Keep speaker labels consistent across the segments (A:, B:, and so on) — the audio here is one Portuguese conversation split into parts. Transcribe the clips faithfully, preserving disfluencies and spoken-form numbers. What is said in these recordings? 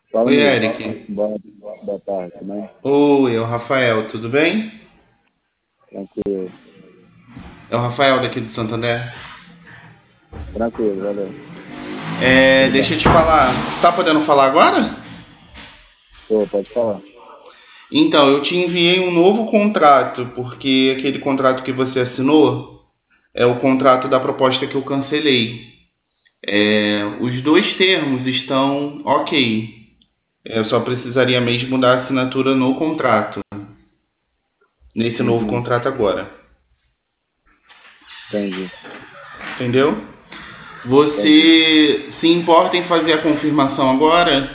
A: Fala,
B: Oi,
A: amigo.
B: Eric.
A: Boa, boa tarde, tudo bem?
B: Oi, é o Rafael, tudo bem?
A: Tranquilo.
B: É o Rafael daqui do Santander.
A: Tranquilo, valeu.
B: É,
A: Tudo
B: deixa
A: bem.
B: eu te falar, tá podendo falar agora?
A: Pô, pode falar.
B: Então, eu te enviei um novo contrato, porque aquele contrato que você assinou é o contrato da proposta que eu cancelei. É, os dois termos estão ok. Eu só precisaria mesmo da assinatura no contrato, nesse novo
A: Uhum,
B: contrato agora.
A: entendi,
B: Entendeu?
A: entendi.
B: Você se importa em fazer a confirmação agora?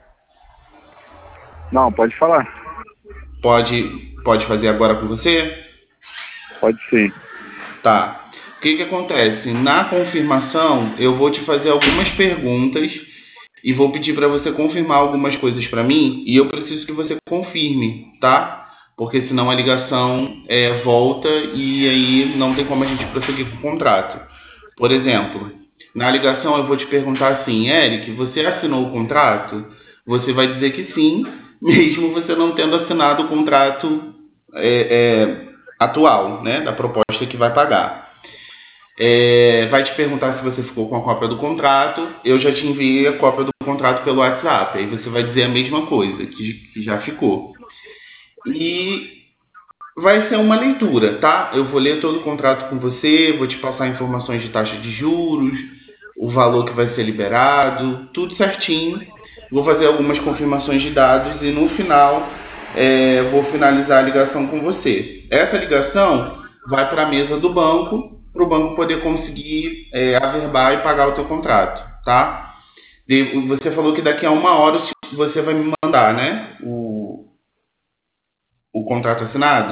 A: Não, pode falar.
B: Pode, pode fazer agora com você?
A: Pode sim.
B: Tá. O que que acontece? Na confirmação, eu vou te fazer algumas perguntas e vou pedir para você confirmar algumas coisas para mim e eu preciso que você confirme, tá? Porque senão a ligação é, volta e aí não tem como a gente prosseguir com o contrato. Por exemplo, na ligação eu vou te perguntar assim, Eric, você assinou o contrato? Você vai dizer que sim, mesmo você não tendo assinado o contrato é, é, atual, né, da proposta que vai pagar. É, vai te perguntar se você ficou com a cópia do contrato. Eu já te enviei a cópia do contrato pelo WhatsApp. Aí você vai dizer a mesma coisa, que, que já ficou. E vai ser uma leitura, tá? Eu vou ler todo o contrato com você, vou te passar informações de taxa de juros, o valor que vai ser liberado, tudo certinho. Vou fazer algumas confirmações de dados e no final é, vou finalizar a ligação com você. Essa ligação vai para a mesa do banco, para o banco poder conseguir é, averbar e pagar o teu contrato, tá? E você falou que daqui a uma hora você vai me mandar, né? O, o contrato assinado.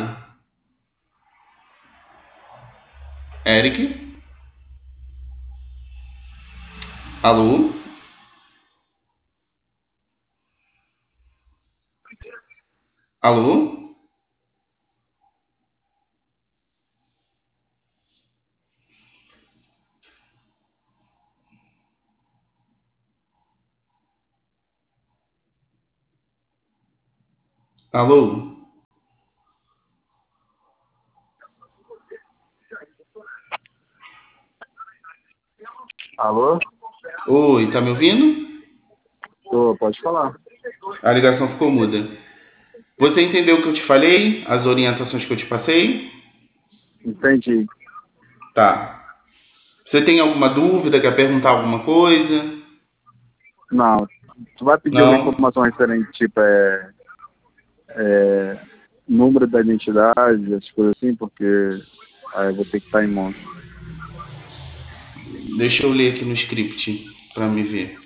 B: Eric? Alô? Alô? Alô?
A: Alô?
B: Oi, tá me ouvindo?
A: Pô, pode falar.
B: A ligação ficou muda. Você entendeu o que eu te falei? As orientações que eu te passei?
A: Entendi.
B: Tá. Você tem alguma dúvida? Quer perguntar alguma coisa?
A: Não, tu vai pedir alguma
B: Não?
A: informação referente, tipo, é, é, número da identidade, essas coisas assim, porque aí eu vou ter que estar em mãos.
B: Deixa eu ler aqui no script pra me ver.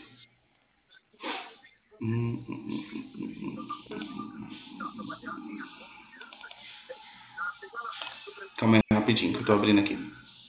B: Calma aí rapidinho que eu tô abrindo aqui.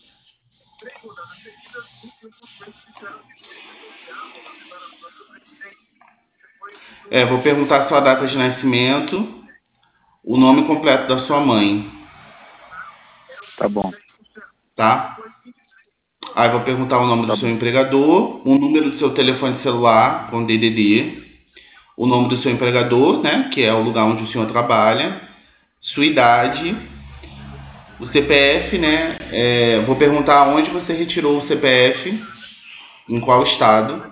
B: É, vou perguntar a sua data de nascimento, o nome completo da sua mãe,
A: Tá bom,
B: tá? Aí vou perguntar o nome do
A: tá
B: seu
A: bom.
B: empregador, o número do seu telefone celular com D D D, o nome do seu empregador, né, que é o lugar onde o senhor trabalha, sua idade, o C P F, né? É, vou perguntar onde você retirou o C P F, em qual estado.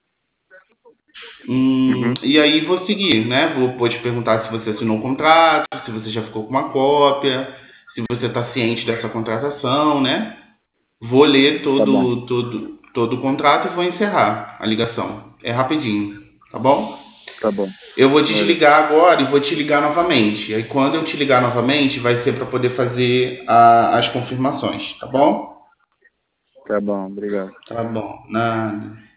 B: Hum,
A: Uhum,
B: e aí vou seguir, né? Vou, vou te perguntar se você assinou o contrato, se você já ficou com uma cópia, se você está ciente dessa contratação, né? Vou ler
A: tá bom,
B: todo, todo, todo o contrato e vou encerrar a ligação. É rapidinho, tá bom?
A: tá bom.
B: Eu vou
A: Valeu.
B: desligar agora e vou te ligar novamente. Aí quando eu te ligar novamente, vai ser para poder fazer a- as confirmações, tá bom?
A: Tá bom, obrigado.
B: Tá bom, nada.